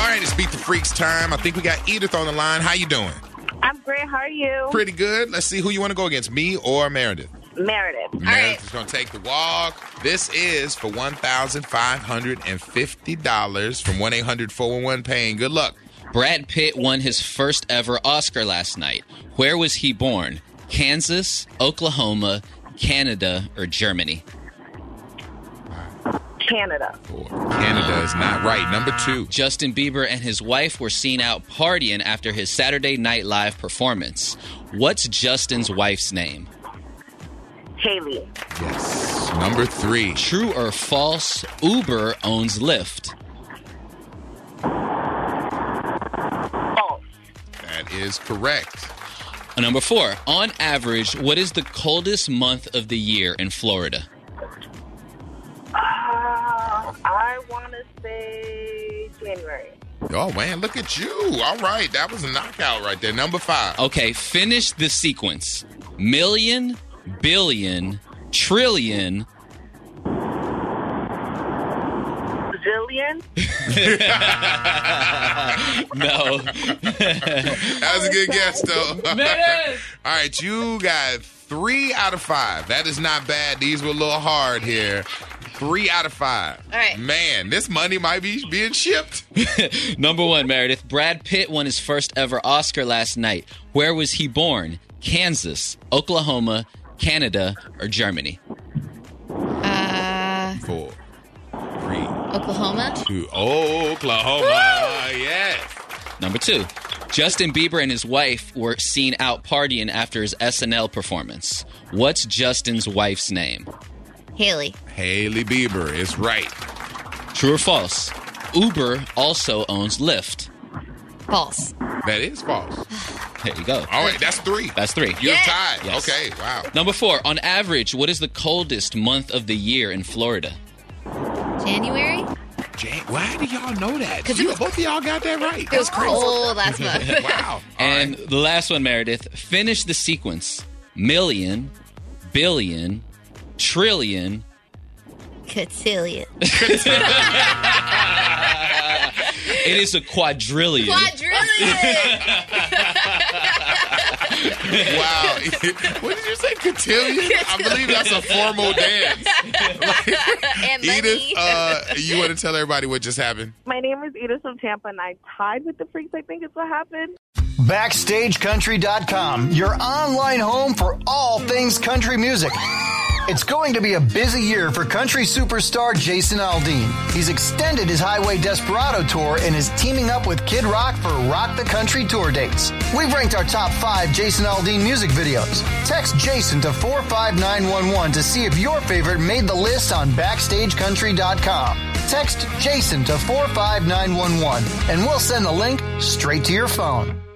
right, it's Beat the Freaks time. I think we got Edith on the line. How you doing? I'm great. How are you? Pretty good. Let's see who you want to go against, me or Meredith. Meredith. Meredith is going to take the walk. This is for $1,550 from 1-800-411-PAIN. Good luck. Brad Pitt won his first ever Oscar last night. Where was he born? Kansas, Oklahoma, Canada, or Germany? Canada. Canada is not right. Number 2. Justin Bieber and his wife were seen out partying after his Saturday Night Live performance. What's Justin's wife's name? Haley. Yes. Number 3. True or false, Uber owns Lyft? False. That is correct. Number 4. On average, what is the coldest month of the year in Florida? I want to say January. Oh, man, look at you. All right. That was a knockout right there. Number 5. Okay, finish the sequence. Million, billion, trillion. Zillion? No. That was a good guess, though. All right, you got 3 out of 5. That is not bad. These were a little hard here. 3 out of 5. All right. Man, this money might be being shipped. Number 1, Meredith. Brad Pitt won his first ever Oscar last night. Where was he born? Kansas, Oklahoma, Canada, or Germany? 4, 3, Oklahoma. 2. Oklahoma. Yes. Number 2. Justin Bieber and his wife were seen out partying after his SNL performance. What's Justin's wife's name? Haley. Haley Bieber is right. True or false? Uber also owns Lyft. False. That is false. There you go. All right, that's 3. That's 3. You're tied. Yes. Okay, wow. Number 4. On average, what is the coldest month of the year in Florida? January? Why do y'all know that? 'Cause Both of y'all got that right. It was cold last month. Wow. And the last one, Meredith. Finish the sequence. Million, billion, trillion. Cotillion. It is a quadrillion. Wow. What did you say? Cotillion? I believe that's a formal dance. And Edith, money. you want to tell everybody what just happened? My name is Edith from Tampa, and I tied with the Freaks. I think it's what happened. BackstageCountry.com, your online home for all things country music. It's going to be a busy year for country superstar Jason Aldean. He's extended his Highway Desperado tour and is teaming up with Kid Rock for Rock the Country tour dates. We've ranked our top 5 Jason Aldean music videos. Text Jason to 45911 to see if your favorite made the list on BackstageCountry.com. Text Jason to 45911 and we'll send the link straight to your phone.